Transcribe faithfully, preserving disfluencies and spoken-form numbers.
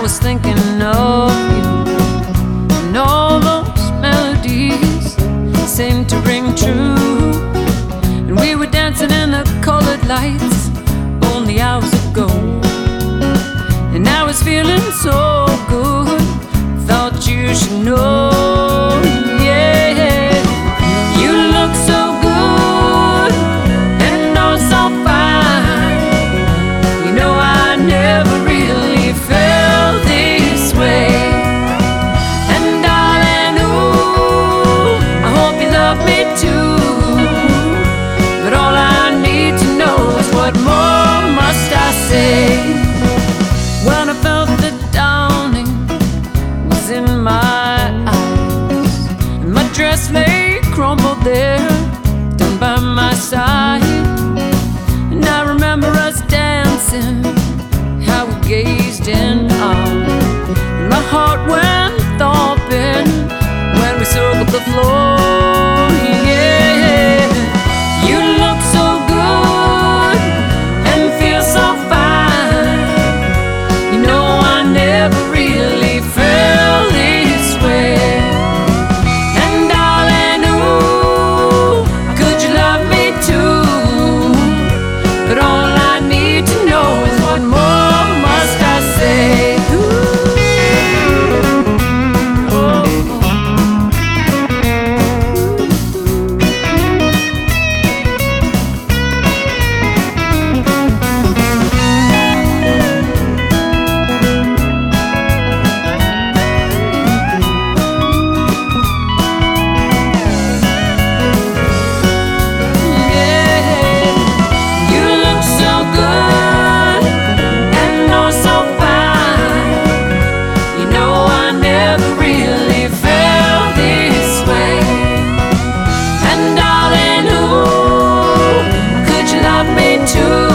was thinking of you, and all those melodies seemed to ring true. And we were dancing in the colored lights only hours ago, and I was feeling so good, thought you should know. Yeah, you look so good and oh so fine. You know I never really felt this way. And darling, ooh, I hope you love me too. But all I need to know is what more must I say. When I felt the dawning was in my eyes, and my dress lay crumpled there down by my side. And I remember us dancing, how we gazed in awe, and my heart went thumping when we circled the floor. Yeah, you look so good and feel so fine. You know I never really felt this way. And darling, ooh, could you love me too? But all I need to know is what more must I say. To